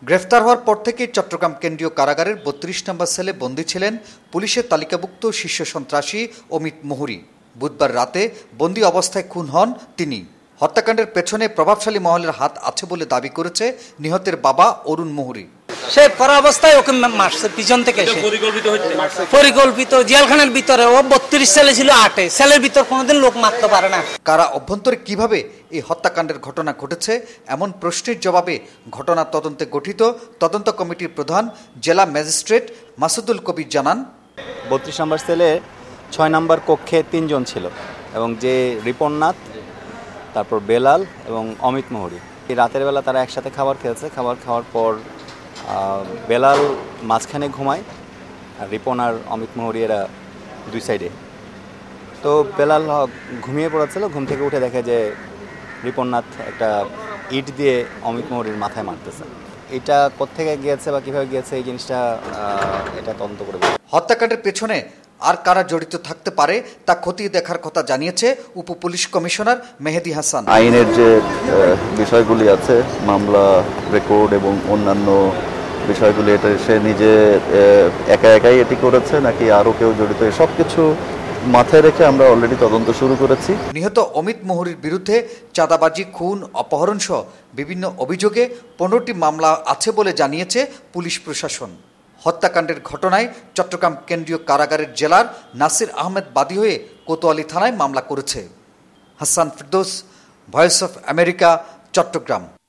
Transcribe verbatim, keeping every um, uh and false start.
গ্রেফতার হওয়ার পর থেকেই চট্টগ্রাম কেন্দ্রীয় কারাগারের বত্রিশ নম্বর সেলে বন্দী ছিলেন পুলিশের তালিকাভুক্ত শীর্ষ সন্ত্রাসী অমিত মুহুরী। বুধবার রাতে বন্দী অবস্থায় খুন হন তিনি। হত্যাকাণ্ডের পেছনে প্রভাবশালী মহলের হাত আছে বলে দাবি করেছে নিহতের বাবা অরুণ মুহুরী। সে পড়া অবস্থায় ওকে মারছে পিছন থেকে, পরিকল্পিত। জেলখানার ভিতরে ও বত্রিশ সেলে ছিল, আটে সেলের ভিতর কোনোদিন লোক মারতে পারে না। কারা অভ্যন্তরে কিভাবে এই হত্যাকাণ্ডের ঘটনা ঘটেছে এমন প্রশ্নের জবাবে ঘটনা তদন্তে গঠিত তদন্ত কমিটির প্রধান জেলা ম্যাজিস্ট্রেট মাসুদুল কবির জানান, বত্রিশ নম্বর সেলে ছয় নম্বর কক্ষে তিনজন ছিল এবং যে রিপননাথ, তারপর বেলাল এবং অমিত মুহুরী। এই রাতের বেলা তারা একসাথে খাবার খেয়েছে। খাবার খাওয়ার পর বেলাল মাঝখানে ঘুমায় আর রিপন আর অমিত মুহুরী এরা দুই সাইডে। তো বেলাল ঘুমিয়ে পড়েছিল, ঘুম থেকে উঠে দেখে যে রিপননাথ একটা ইট দিয়ে অমিত মুহুরীর মাথায় মারতেছে। এটা কোত্থেকে গিয়েছে বা কীভাবে গিয়েছে এই জিনিসটা এটা তদন্ত করে। হত্যাকাণ্ডের পেছনে আর কারা জড়িত থাকতে পারে তা খতিয়ে দেখার কথা জানিয়েছে উপ পুলিশ কমিশনার মেহেদী হাসান। আইনের যে বিষয়গুলি আছে, মামলা রেকর্ড এবং অন্যান্য বিষয়গুলি, এটা সে নিজে একা একাই এটি করেছে নাকি আরও কেউ জড়িত, সব কিছু মাথায় রেখে আমরা অলরেডি তদন্ত শুরু করেছি। নিহত অমিত মুহুরীর বিরুদ্ধে চাঁদাবাজি, খুন, অপহরণ সহ বিভিন্ন অভিযোগে পনেরোটি মামলা আছে বলে জানিয়েছে পুলিশ প্রশাসন। হত্যাকাণ্ডের ঘটনায় চট্টগ্রাম কেন্দ্রীয় কারাগারের জেলার নাসির আহমেদ বাদী হয়ে কোতোয়ালি থানায় মামলা করেছে। Hasan Firdous, voice of America, Chittagong.